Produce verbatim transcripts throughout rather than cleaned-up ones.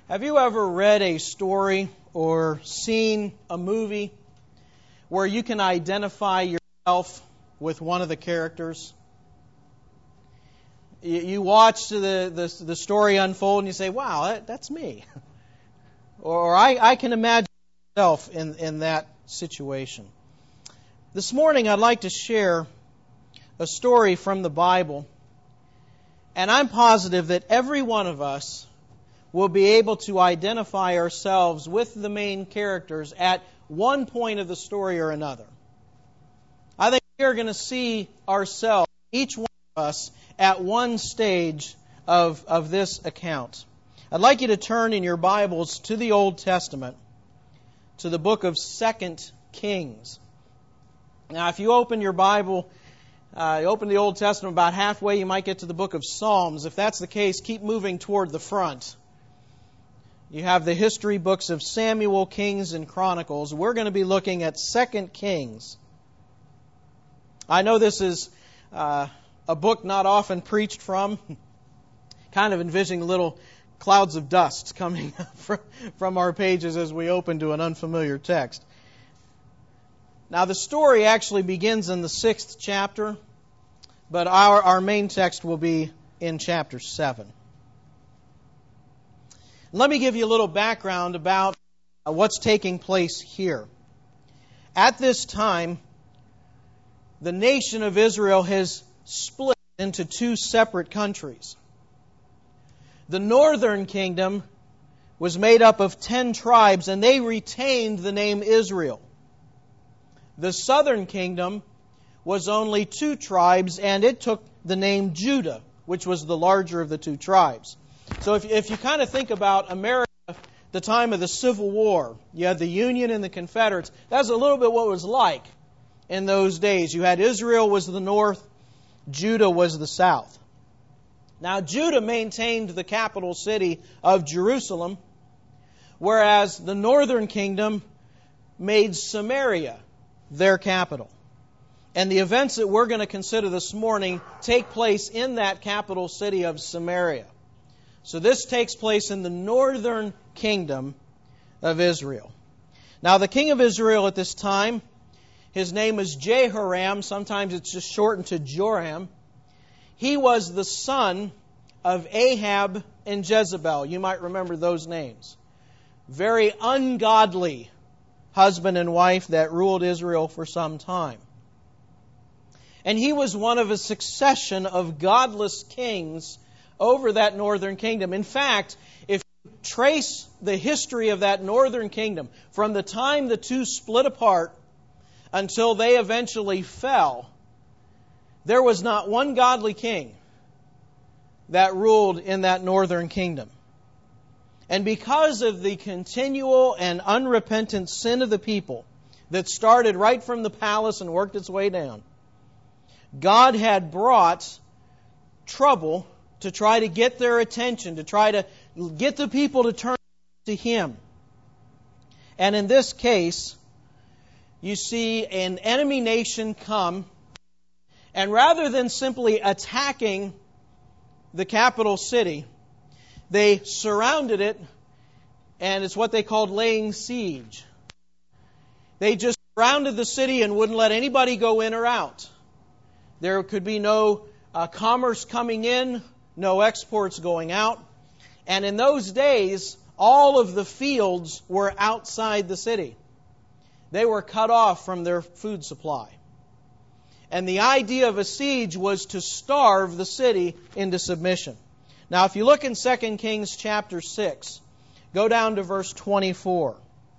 Have you ever read a story or seen a movie where you can identify yourself with one of the characters? You, you watch the, the, the story unfold and you say, wow, that, that's me. Or, or I, I can imagine myself in, in that situation. This morning I'd like to share a story from the Bible, and I'm positive that every one of us will be able to identify ourselves with the main characters at one point of the story or another. I think we're going to see ourselves, each one of us, at one stage of, of this account. I'd like you to turn in your Bibles to the Old Testament, to the book of Second Kings. Now, if you open your Bible, uh, you open the Old Testament about halfway, you might get to the book of Psalms. If that's the case, keep moving toward the front. You have the history books of Samuel, Kings, and Chronicles. We're going to be looking at Second Kings. I know this is uh, a book not often preached from. Kind of envisioning little clouds of dust coming from, from our pages as we open to an unfamiliar text. Now, the story actually begins in the sixth chapter, but our, our main text will be in chapter seven. Let me give you a little background about what's taking place here. At this time, the nation of Israel has split into two separate countries. The northern kingdom was made up of ten tribes, and they retained the name Israel. The southern kingdom was only two tribes, and it took the name Judah, which was the larger of the two tribes. So if, if you kind of think about America, the time of the Civil War, you had the Union and the Confederates. That's a little bit what it was like in those days. You had Israel was the north, Judah was the south. Now, Judah maintained the capital city of Jerusalem, whereas the northern kingdom made Samaria their capital. And the events that we're going to consider this morning take place in that capital city of Samaria. So this takes place in the northern kingdom of Israel. Now, the king of Israel at this time, his name is Jehoram. Sometimes it's just shortened to Joram. He was the son of Ahab and Jezebel. You might remember those names. Very ungodly husband and wife that ruled Israel for some time. And he was one of a succession of godless kings over that northern kingdom. In fact, if you trace the history of that northern kingdom, from the time the two split apart until they eventually fell, there was not one godly king that ruled in that northern kingdom. And because of the continual and unrepentant sin of the people that started right from the palace and worked its way down, God had brought trouble to try to get their attention, to try to get the people to turn to Him. And in this case, you see an enemy nation come, and rather than simply attacking the capital city, they surrounded it, and it's what they called laying siege. They just surrounded the city and wouldn't let anybody go in or out. There could be no uh, commerce coming in, no exports going out. And in those days, all of the fields were outside the city. They were cut off from their food supply. And the idea of a siege was to starve the city into submission. Now, if you look in Second Kings chapter six, go down to verse twenty-four.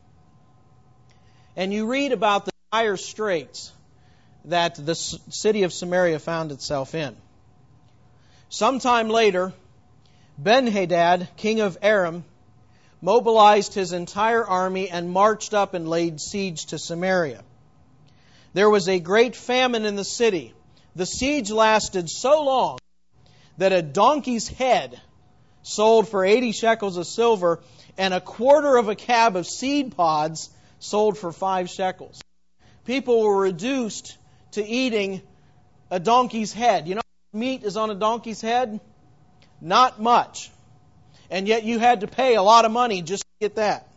And you read about the dire straits that the city of Samaria found itself in. Sometime later, Ben-Hadad, king of Aram, mobilized his entire army and marched up and laid siege to Samaria. There was a great famine in the city. The siege lasted so long that a donkey's head sold for eighty shekels of silver and a quarter of a cab of seed pods sold for five shekels. People were reduced to eating a donkey's head. You know what meat is on a donkey's head? Not much. And yet you had to pay a lot of money just to get that.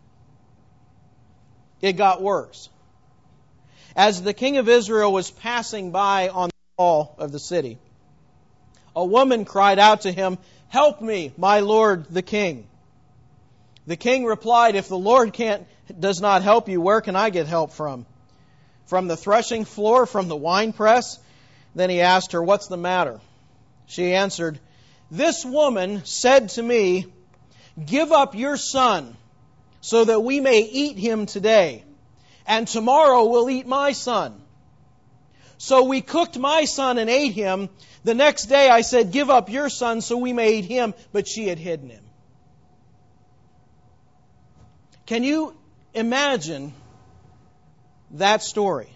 It got worse. As the king of Israel was passing by on the wall of the city, a woman cried out to him, "Help me, my lord the king." The king replied, "If the Lord can't, does not help you, where can I get help from? From the threshing floor, from the winepress?" Then he asked her, "What's the matter?" She answered, "This woman said to me, 'Give up your son so that we may eat him today, and tomorrow we'll eat my son.' So we cooked my son and ate him. The next day I said, 'Give up your son so we may eat him,' but she had hidden him." Can you imagine that story?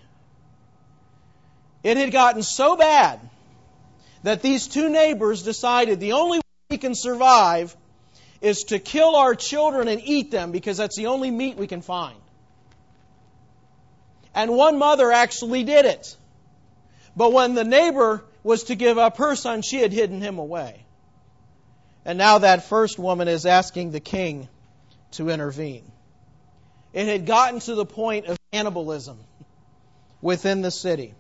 It had gotten so bad that these two neighbors decided the only way we can survive is to kill our children and eat them, because that's the only meat we can find. And one mother actually did it. But when the neighbor was to give up her son, she had hidden him away. And now that first woman is asking the king to intervene. It had gotten to the point of cannibalism within the city.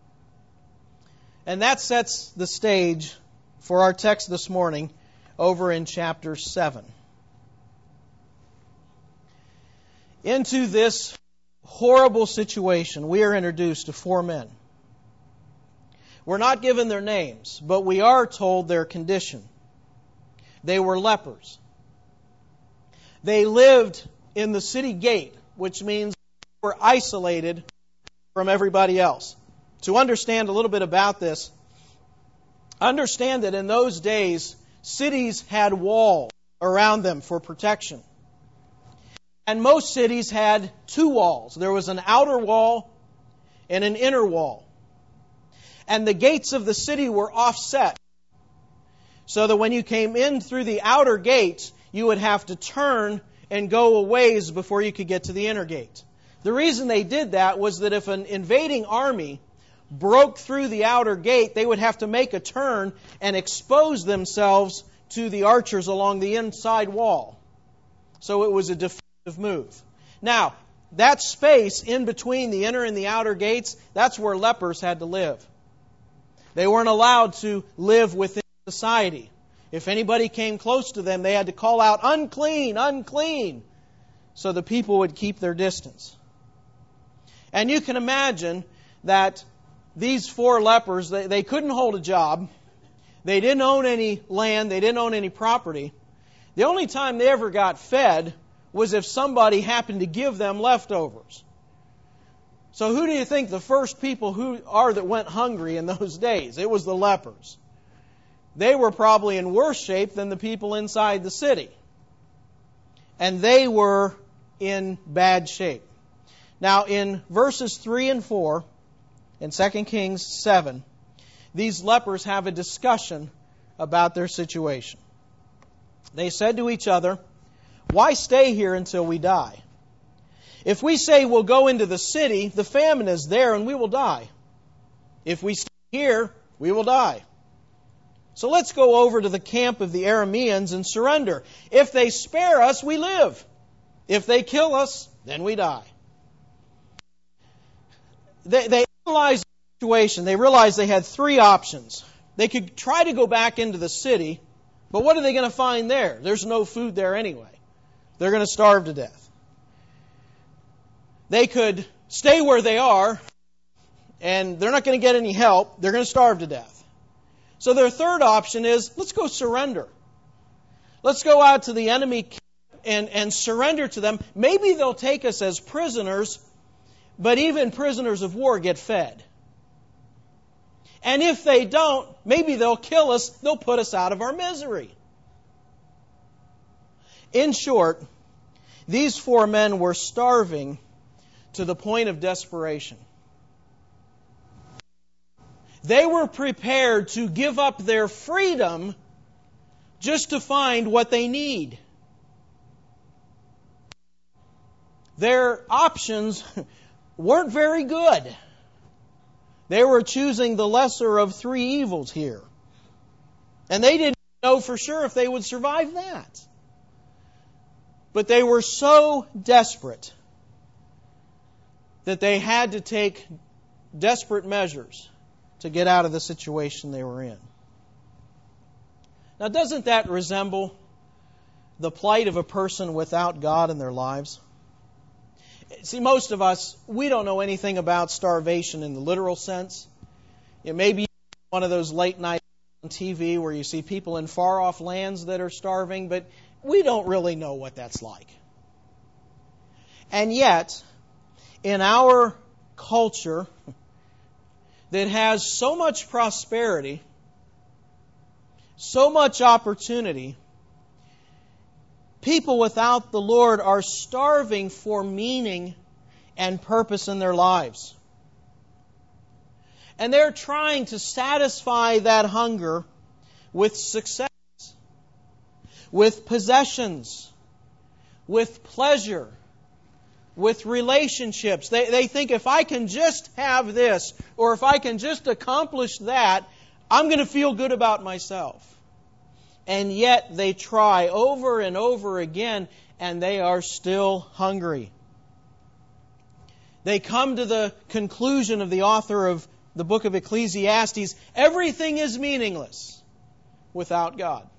And that sets the stage for our text this morning over in chapter seven. Into this horrible situation, we are introduced to four men. We're not given their names, but we are told their condition. They were lepers. They lived in the city gate, which means they were isolated from everybody else. To understand a little bit about this, understand that in those days, cities had walls around them for protection. And most cities had two walls. There was an outer wall and an inner wall. And the gates of the city were offset, so that when you came in through the outer gate, you would have to turn and go a ways before you could get to the inner gate. The reason they did that was that if an invading army broke through the outer gate, they would have to make a turn and expose themselves to the archers along the inside wall. So it was a defensive move. Now, that space in between the inner and the outer gates, that's where lepers had to live. They weren't allowed to live within society. If anybody came close to them, they had to call out, "Unclean, unclean," so the people would keep their distance. And you can imagine that these four lepers, they, they couldn't hold a job. They didn't own any land. They didn't own any property. The only time they ever got fed was if somebody happened to give them leftovers. So who do you think the first people who are that went hungry in those days? It was the lepers. They were probably in worse shape than the people inside the city. And they were in bad shape. Now in verses three and four, in Second Kings seven, these lepers have a discussion about their situation. They said to each other, "Why stay here until we die? If we say we'll go into the city, the famine is there and we will die. If we stay here, we will die. So let's go over to the camp of the Arameans and surrender. If they spare us, we live. If they kill us, then we die." They, they analyzed the situation. They realized they had three options. They could try to go back into the city, but what are they going to find there? There's no food there anyway. They're going to starve to death. They could stay where they are, and they're not going to get any help. They're going to starve to death. So their third option is, let's go surrender. Let's go out to the enemy camp and, and surrender to them. Maybe they'll take us as prisoners, but even prisoners of war get fed. And if they don't, maybe they'll kill us. They'll put us out of our misery. In short, these four men were starving to the point of desperation. They were prepared to give up their freedom just to find what they need. Their options weren't very good. They were choosing the lesser of three evils here. And they didn't know for sure if they would survive that. But they were so desperate that they had to take desperate measures to get out of the situation they were in. Now, doesn't that resemble the plight of a person without God in their lives? See, most of us, we don't know anything about starvation in the literal sense. It may be one of those late nights on T V where you see people in far-off lands that are starving, but we don't really know what that's like. And yet, in our culture that has so much prosperity, so much opportunity, people without the Lord are starving for meaning and purpose in their lives. And they're trying to satisfy that hunger with success, with possessions, with pleasure, with relationships. They, they think if I can just have this, or if I can just accomplish that, I'm going to feel good about myself. And yet they try over and over again, and they are still hungry. They come to the conclusion of the author of the book of Ecclesiastes, everything is meaningless without God.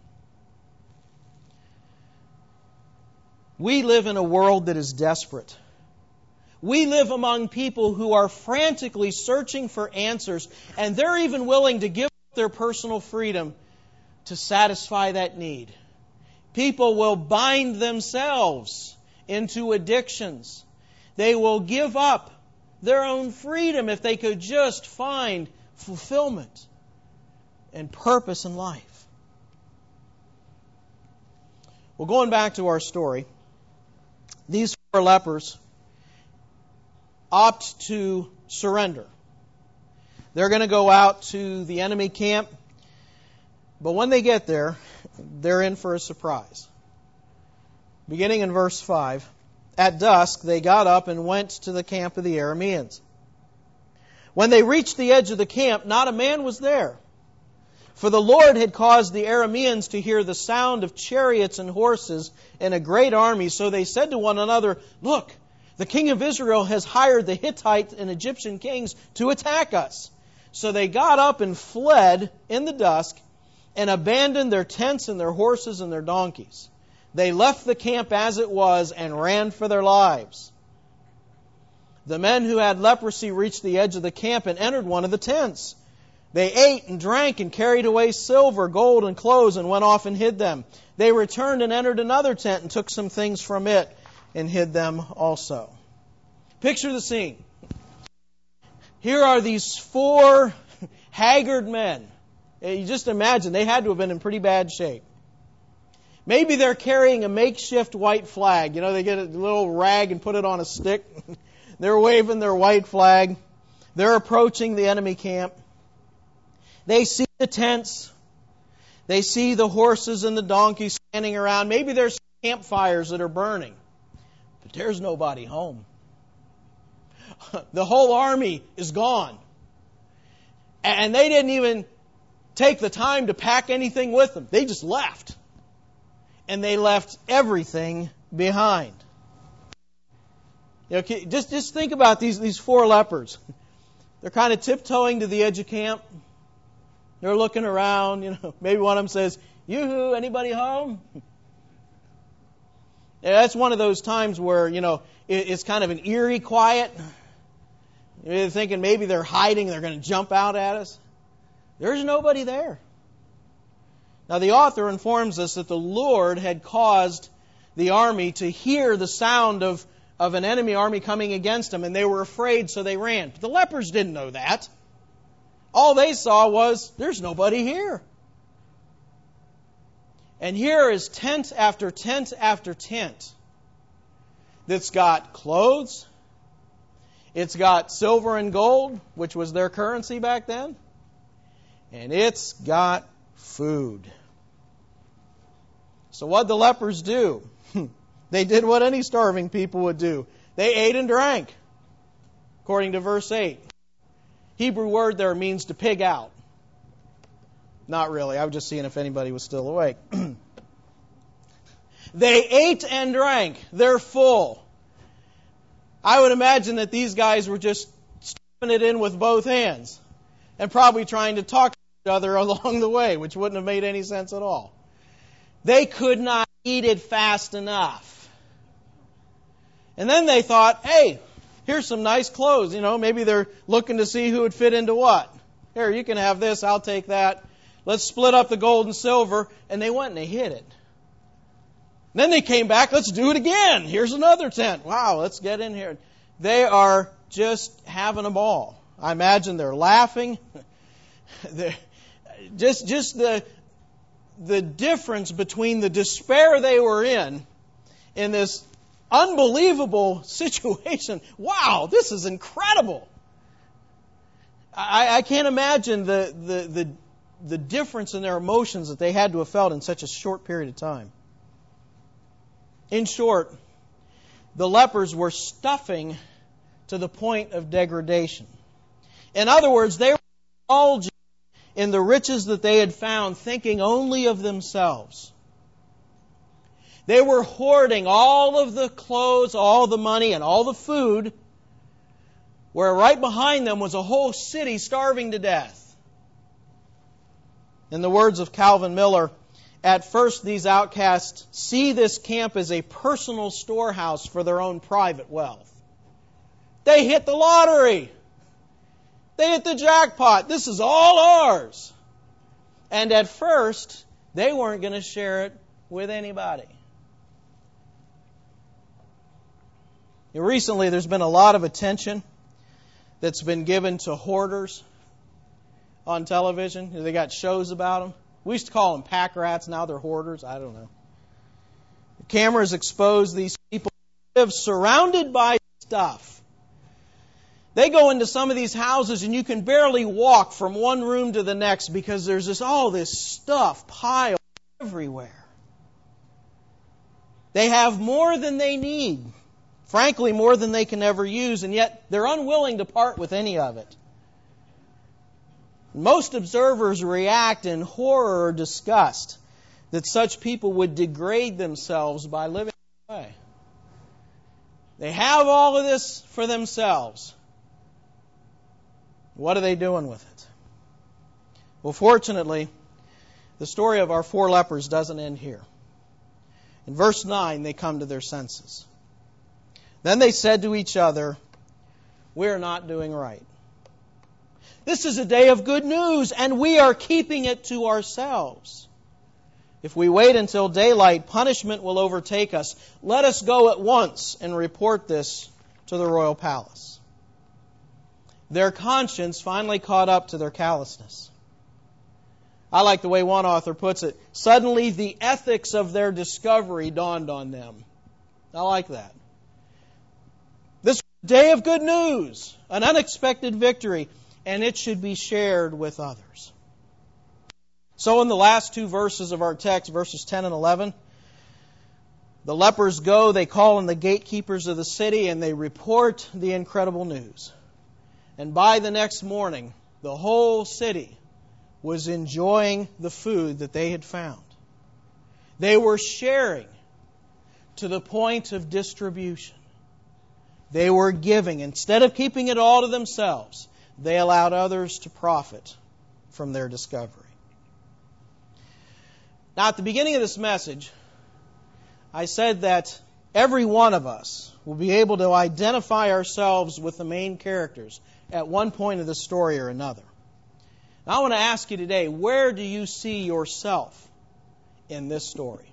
We live in a world that is desperate. We live among people who are frantically searching for answers, and they're even willing to give up their personal freedom to satisfy that need. People will bind themselves into addictions. They will give up their own freedom if they could just find fulfillment and purpose in life. Well, going back to our story, these four lepers opt to surrender. They're going to go out to the enemy camp, but when they get there, they're in for a surprise. Beginning in verse five, at dusk they got up and went to the camp of the Arameans. When they reached the edge of the camp, not a man was there. For the Lord had caused the Arameans to hear the sound of chariots and horses and a great army. So they said to one another, "Look, the king of Israel has hired the Hittite and Egyptian kings to attack us." So they got up and fled in the dusk and abandoned their tents and their horses and their donkeys. They left the camp as it was and ran for their lives. The men who had leprosy reached the edge of the camp and entered one of the tents. They ate and drank and carried away silver, gold, and clothes and went off and hid them. They returned and entered another tent and took some things from it and hid them also. Picture the scene. Here are these four haggard men. You just imagine, they had to have been in pretty bad shape. Maybe they're carrying a makeshift white flag. You know, they get a little rag and put it on a stick. They're waving their white flag. They're approaching the enemy camp. They see the tents. They see the horses and the donkeys standing around. Maybe there's campfires that are burning. But there's nobody home. The whole army is gone. And they didn't even take the time to pack anything with them. They just left. And they left everything behind. You know, just, just think about these, these four lepers. They're kind of tiptoeing to the edge of camp. They're looking around. You know, maybe one of them says, "Yoo-hoo, anybody home?" Yeah, that's one of those times where, you know, it, it's kind of an eerie quiet. You're thinking maybe they're hiding, they're going to jump out at us. There's nobody there. Now, the author informs us that the Lord had caused the army to hear the sound of, of an enemy army coming against them, and they were afraid, so they ran. But the lepers didn't know that. All they saw was, there's nobody here. And here is tent after tent after tent that's got clothes. It's got silver and gold, which was their currency back then. And it's got food. So what did the lepers do? They did what any starving people would do. They ate and drank, according to verse eight. Hebrew word there means to pig out. Not really. I was just seeing if anybody was still awake. They ate and drank. They're full. I would imagine that these guys were just stuffing it in with both hands and probably trying to talk to each other along the way, which wouldn't have made any sense at all. They could not eat it fast enough. And then they thought, hey, here's some nice clothes. You know, maybe they're looking to see who would fit into what. Here, you can have this, I'll take that. Let's split up the gold and silver. And they went and they hid it. Then they came back, let's do it again. Here's another tent. Wow, let's get in here. They are just having a ball. I imagine they're laughing. they're just just the, the difference between the despair they were in, in this unbelievable situation. Wow, this is incredible. I, I can't imagine the, the, the, the difference in their emotions that they had to have felt in such a short period of time. In short, the lepers were stuffing to the point of degradation. In other words, they were indulging in the riches that they had found, thinking only of themselves. They were hoarding all of the clothes, all the money, and all the food, where right behind them was a whole city starving to death. In the words of Calvin Miller, at first, these outcasts see this camp as a personal storehouse for their own private wealth. They hit the lottery. They hit the jackpot. This is all ours. And at first, they weren't going to share it with anybody. Recently, there's been a lot of attention that's been given to hoarders on television. They got shows about them. We used to call them pack rats. Now they're hoarders. I don't know. The cameras expose these people who live surrounded by stuff. They go into some of these houses and you can barely walk from one room to the next because there's this all this stuff piled everywhere. They have more than they need. Frankly, more than they can ever use, and yet they're unwilling to part with any of it. Most observers react in horror or disgust that such people would degrade themselves by living that way. They have all of this for themselves. What are they doing with it? Well, fortunately, the story of our four lepers doesn't end here. In verse nine, they come to their senses. Then they said to each other, "We're not doing right. This is a day of good news, and we are keeping it to ourselves. If we wait until daylight, punishment will overtake us. Let us go at once and report this to the royal palace." Their conscience finally caught up to their callousness. I like the way one author puts it. Suddenly, the ethics of their discovery dawned on them. I like that. This day of good news, an unexpected victory, and it should be shared with others. So in the last two verses of our text, verses ten and eleven, the lepers go, they call in the gatekeepers of the city, and they report the incredible news. And by the next morning, the whole city was enjoying the food that they had found. They were sharing to the point of distribution. They were giving. Instead of keeping it all to themselves, they allowed others to profit from their discovery. Now, at the beginning of this message, I said that every one of us will be able to identify ourselves with the main characters at one point of the story or another. Now, I want to ask you today, where do you see yourself in this story?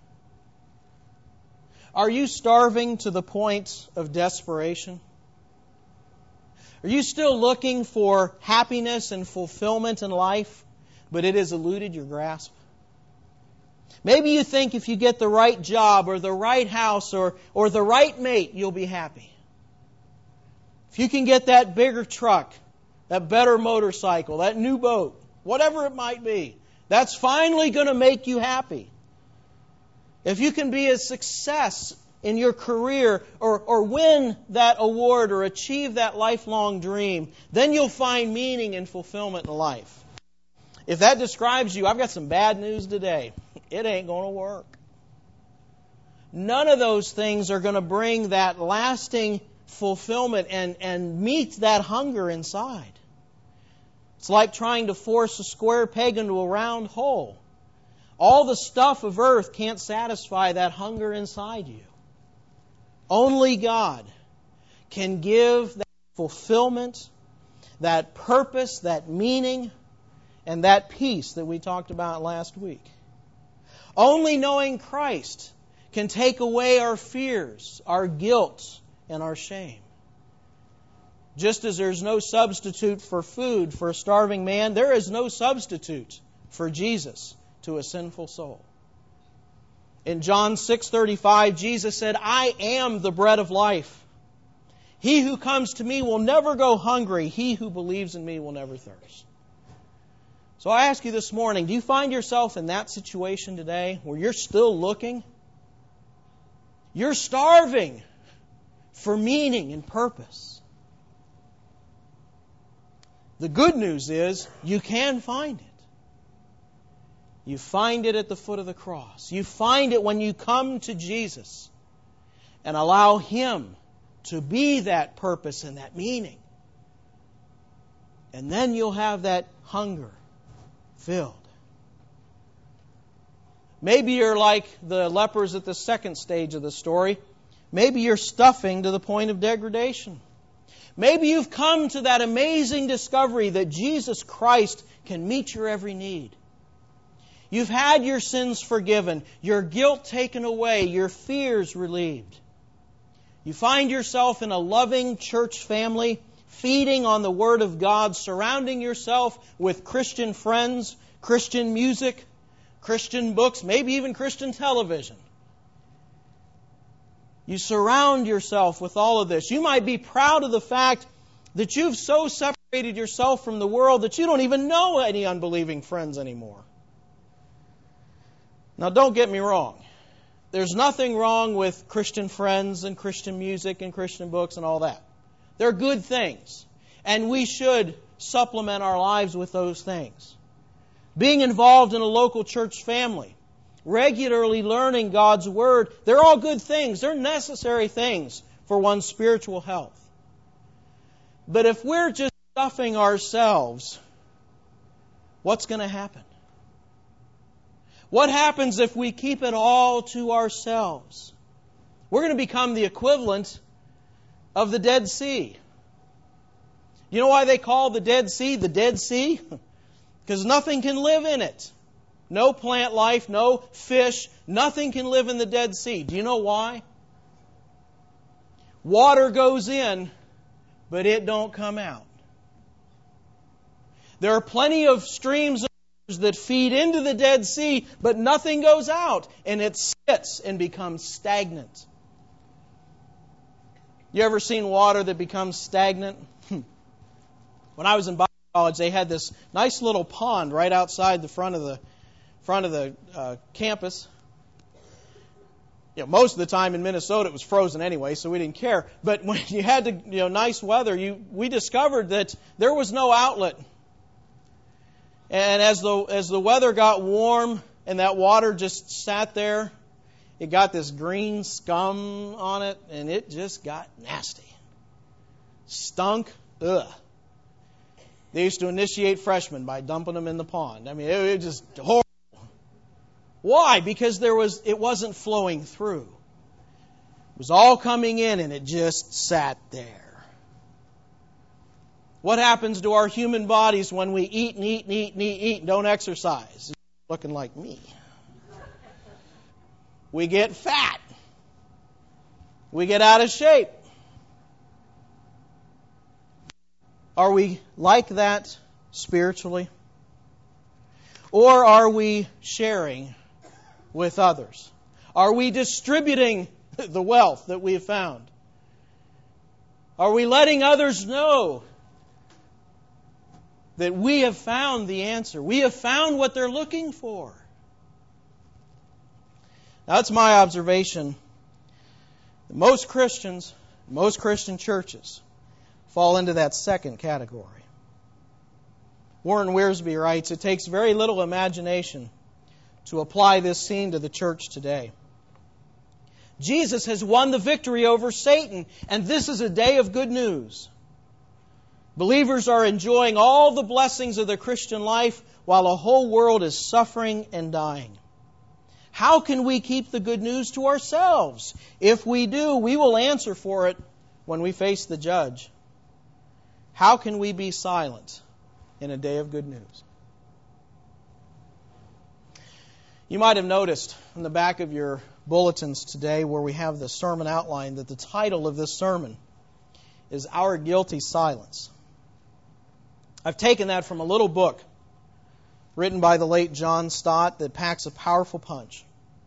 Are you starving to the point of desperation? Are you still looking for happiness and fulfillment in life, but it has eluded your grasp? Maybe you think if you get the right job or the right house or, or the right mate, you'll be happy. If you can get that bigger truck, that better motorcycle, that new boat, whatever it might be, that's finally going to make you happy. If you can be a success in your career or, or win that award or achieve that lifelong dream, then you'll find meaning and fulfillment in life. If that describes you, I've got some bad news today. It ain't going to work. None of those things are going to bring that lasting fulfillment and, and meet that hunger inside. It's like trying to force a square peg into a round hole. All the stuff of earth can't satisfy that hunger inside you. Only God can give that fulfillment, that purpose, that meaning, and that peace that we talked about last week. Only knowing Christ can take away our fears, our guilt, and our shame. Just as there's no substitute for food for a starving man, there is no substitute for Jesus to a sinful soul. In John six thirty-five, Jesus said, I am the bread of life. He who comes to me will never go hungry. He who believes in me will never thirst. So I ask you this morning, do you find yourself in that situation today where you're still looking? You're starving for meaning and purpose. The good news is you can find it. You find it at the foot of the cross. You find it when you come to Jesus and allow Him to be that purpose and that meaning. And then you'll have that hunger filled. Maybe you're like the lepers at the second stage of the story. Maybe you're stuffing to the point of degradation. Maybe you've come to that amazing discovery that Jesus Christ can meet your every need. You've had your sins forgiven, your guilt taken away, your fears relieved. You find yourself in a loving church family, feeding on the Word of God, surrounding yourself with Christian friends, Christian music, Christian books, maybe even Christian television. You surround yourself with all of this. You might be proud of the fact that you've so separated yourself from the world that you don't even know any unbelieving friends anymore. Now, don't get me wrong. There's nothing wrong with Christian friends and Christian music and Christian books and all that. They're good things. And we should supplement our lives with those things. Being involved in a local church family, regularly learning God's Word, they're all good things. They're necessary things for one's spiritual health. But if we're just stuffing ourselves, what's going to happen? What happens if we keep it all to ourselves? We're going to become the equivalent of the Dead Sea. You know why they call the Dead Sea the Dead Sea? Because nothing can live in it. No plant life, no fish, nothing can live in the Dead Sea. Do you know why? Water goes in, but it don't come out. There are plenty of streams of waters that feed into the Dead Sea, but nothing goes out, and it sits and becomes stagnant. You ever seen water that becomes stagnant? When I was in Bible college, they had this nice little pond right outside the front of the front of the uh, campus. You know, most of the time in Minnesota it was frozen anyway, so we didn't care. But when you had to, you know, nice weather, you we discovered that there was no outlet. And as the as the weather got warm and that water just sat there, it got this green scum on it, and it just got nasty. Stunk. Ugh. They used to initiate freshmen by dumping them in the pond. I mean, it, it just horrible. Why? Because there was it wasn't flowing through. It was all coming in, and it just sat there. What happens to our human bodies when we eat and eat and eat and eat and eat and don't exercise? Looking like me. We get fat. We get out of shape. Are we like that spiritually? Or are we sharing with others? Are we distributing the wealth that we have found? Are we letting others know that we have found the answer? We have found what they're looking for. Now, that's my observation. Most Christians, most Christian churches fall into that second category. Warren Wiersbe writes, "It takes very little imagination to apply this scene to the church today. Jesus has won the victory over Satan, and this is a day of good news. Believers are enjoying all the blessings of the Christian life while a whole world is suffering and dying. How can we keep the good news to ourselves? If we do, we will answer for it when we face the judge. How can we be silent in a day of good news?" You might have noticed in the back of your bulletins today where we have the sermon outline that the title of this sermon is Our Guilty Silence. I've taken that from a little book written by the late John Stott that packs a powerful punch.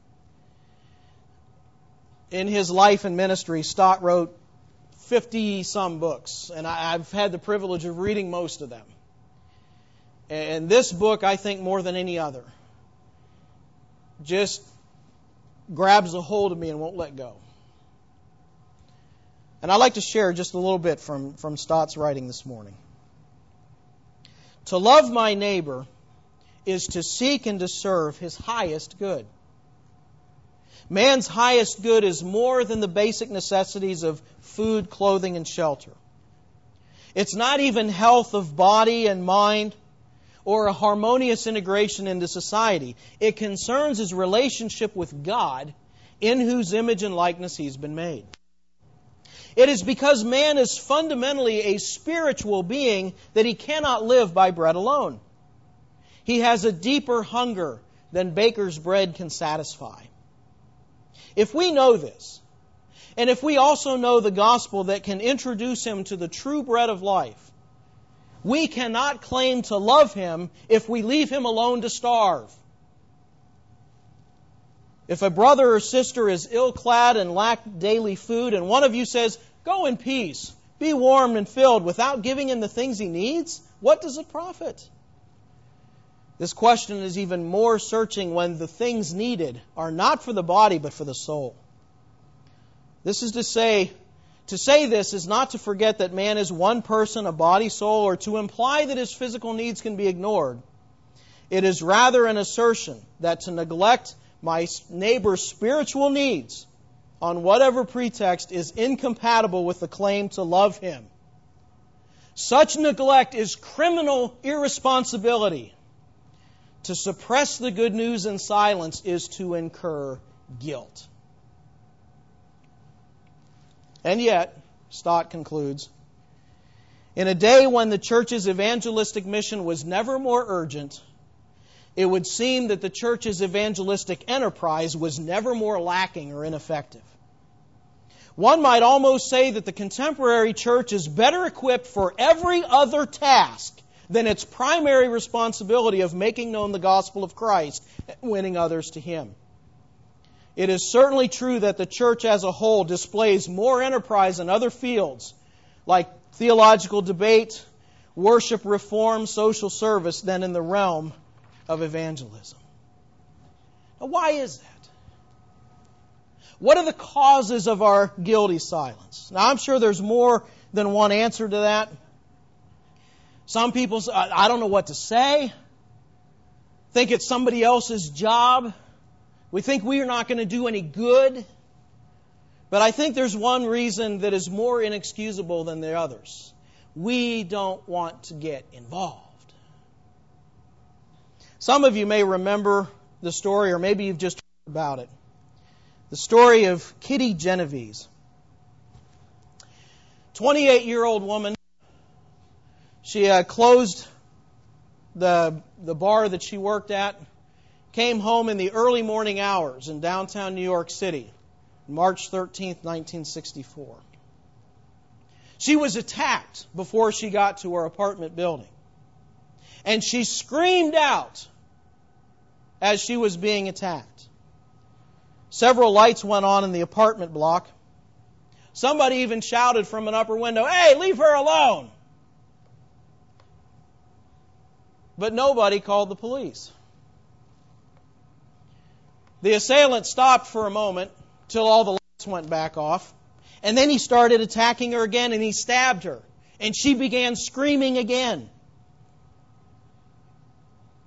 In his life and ministry, Stott wrote fifty-some books, and I've had the privilege of reading most of them. And this book, I think more than any other, just grabs a hold of me and won't let go. And I'd like to share just a little bit from, from Stott's writing this morning. To love my neighbor is to seek and to serve his highest good. Man's highest good is more than the basic necessities of food, clothing, and shelter. It's not even health of body and mind or a harmonious integration into society. It concerns his relationship with God, in whose image and likeness he's been made. It is because man is fundamentally a spiritual being that he cannot live by bread alone. He has a deeper hunger than baker's bread can satisfy. If we know this, and if we also know the gospel that can introduce him to the true bread of life, we cannot claim to love him if we leave him alone to starve. If a brother or sister is ill-clad and lack daily food, and one of you says, "Go in peace, be warmed and filled," without giving him the things he needs, what does it profit? This question is even more searching when the things needed are not for the body but for the soul. This is to say, to say this is not to forget that man is one person, a body, soul, or to imply that his physical needs can be ignored. It is rather an assertion that to neglect my neighbor's spiritual needs on whatever pretext is incompatible with the claim to love him. Such neglect is criminal irresponsibility. To suppress the good news in silence is to incur guilt. And yet, Stott concludes, in a day when the church's evangelistic mission was never more urgent, it would seem that the church's evangelistic enterprise was never more lacking or ineffective. One might almost say that the contemporary church is better equipped for every other task than its primary responsibility of making known the gospel of Christ and winning others to Him. It is certainly true that the church as a whole displays more enterprise in other fields, like theological debate, worship reform, social service, than in the realm of evangelism. Now, why is that? What are the causes of our guilty silence? Now, I'm sure there's more than one answer to that. Some people say, I don't know what to say. Think it's somebody else's job. We think we are not going to do any good. But I think there's one reason that is more inexcusable than the others. We don't want to get involved. Some of you may remember the story, or maybe you've just heard about it. The story of Kitty Genovese. twenty-eight-year-old woman. She uh, closed the, the bar that she worked at, came home in the early morning hours in downtown New York City, March thirteenth, nineteen sixty-four. She was attacked before she got to her apartment building. And she screamed out as she was being attacked. Several lights went on in the apartment block. Somebody even shouted from an upper window, "Hey, leave her alone!" But nobody called the police. The assailant stopped for a moment till all the lights went back off. And then he started attacking her again and he stabbed her. And she began screaming again.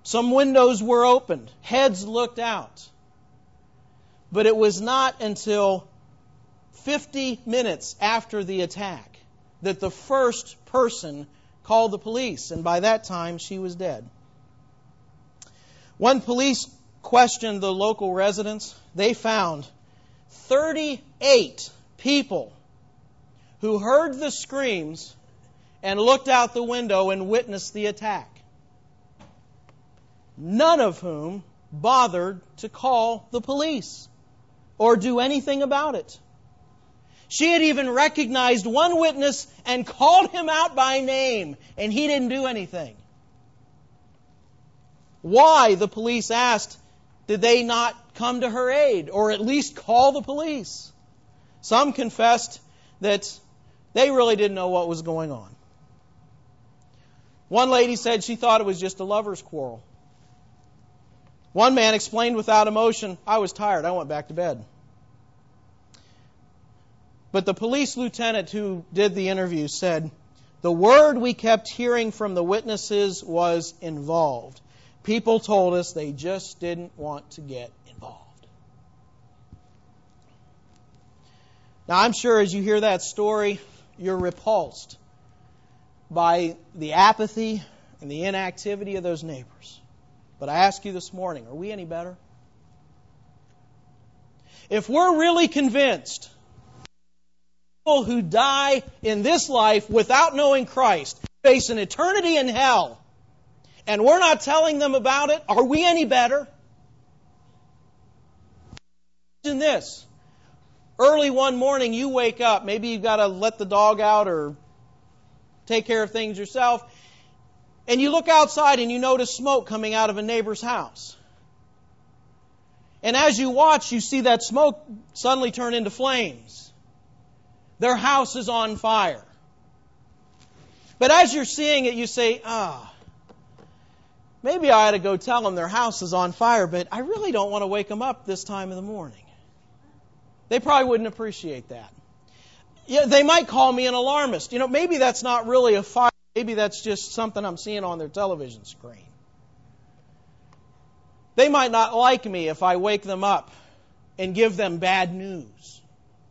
Some windows were opened. Heads looked out. But it was not until fifty minutes after the attack that the first person called the police. And by that time, she was dead. When police questioned the local residents, they found thirty-eight people who heard the screams and looked out the window and witnessed the attack. None of whom bothered to call the police or do anything about it. She had even recognized one witness and called him out by name, and he didn't do anything. Why, the police asked, did they not come to her aid or at least call the police? Some confessed that they really didn't know what was going on. One lady said she thought it was just a lover's quarrel. One man explained without emotion, I was tired, I went back to bed. But the police lieutenant who did the interview said, the word we kept hearing from the witnesses was involved. People told us they just didn't want to get involved. Now I'm sure as you hear that story, you're repulsed by the apathy and the inactivity of those neighbors. But I ask you this morning, are we any better? If we're really convinced people who die in this life without knowing Christ face an eternity in hell, and we're not telling them about it, are we any better? Imagine this. Early one morning you wake up, maybe you've got to let the dog out or take care of things yourself, and you look outside and you notice smoke coming out of a neighbor's house. And as you watch, you see that smoke suddenly turn into flames. Their house is on fire. But as you're seeing it, you say, ah, maybe I ought to go tell them their house is on fire, but I really don't want to wake them up this time of the morning. They probably wouldn't appreciate that. Yeah, they might call me an alarmist. You know, maybe that's not really a fire. Maybe that's just something I'm seeing on their television screen. They might not like me if I wake them up and give them bad news.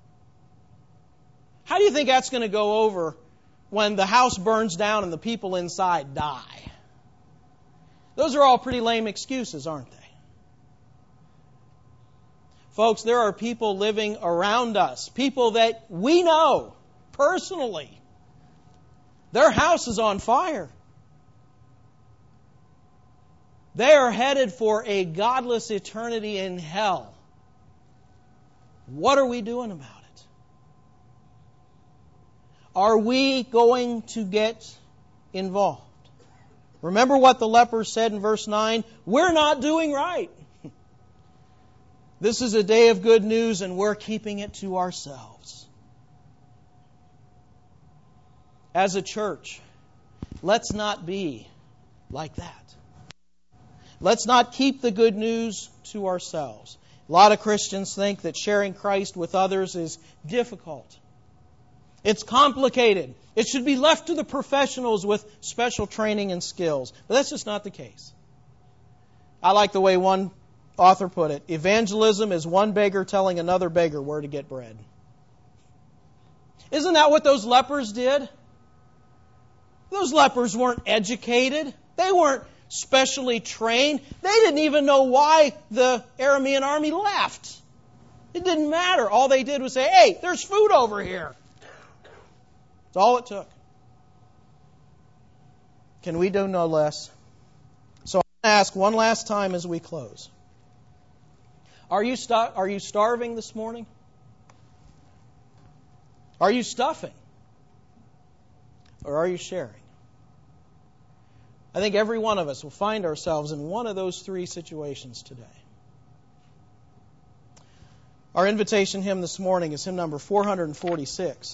How do you think that's going to go over when the house burns down and the people inside die? Those are all pretty lame excuses, aren't they? Folks, there are people living around us, people that we know personally. Their house is on fire. They are headed for a godless eternity in hell. What are we doing about it? Are we going to get involved? Remember what the lepers said in verse nine? We're not doing right. This is a day of good news and we're keeping it to ourselves. As a church, let's not be like that. Let's not keep the good news to ourselves. A lot of Christians think that sharing Christ with others is difficult. It's complicated. It should be left to the professionals with special training and skills. But that's just not the case. I like the way one author put it. Evangelism is one beggar telling another beggar where to get bread. Isn't that what those lepers did? Those lepers weren't educated. They weren't specially trained. They didn't even know why the Aramean army left. It didn't matter. All they did was say, hey, there's food over here. That's all it took. Can we do no less? So I'm going to ask one last time as we close. Are you, stu- are you starving this morning? Are you stuffing? Or are you sharing? I think every one of us will find ourselves in one of those three situations today. Our invitation hymn this morning is hymn number four forty-six.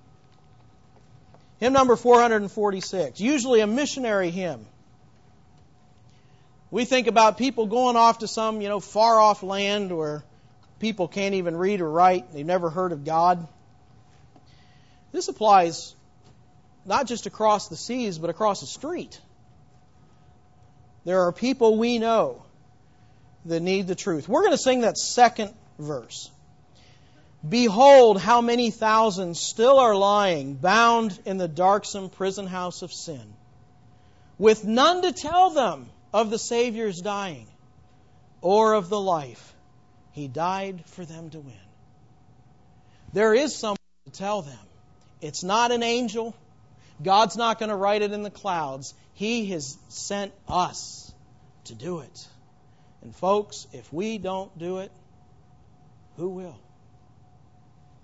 Hymn number four forty-six, usually a missionary hymn. We think about people going off to some, you know, far off land where people can't even read or write. They've never heard of God. This applies not just across the seas, but across the street. There are people we know that need the truth. We're going to sing that second verse. Behold, how many thousands still are lying, bound in the darksome prison house of sin, with none to tell them of the Savior's dying, or of the life He died for them to win. There is someone to tell them. It's not an angel. God's not going to write it in the clouds. He has sent us to do it. And folks, if we don't do it, who will?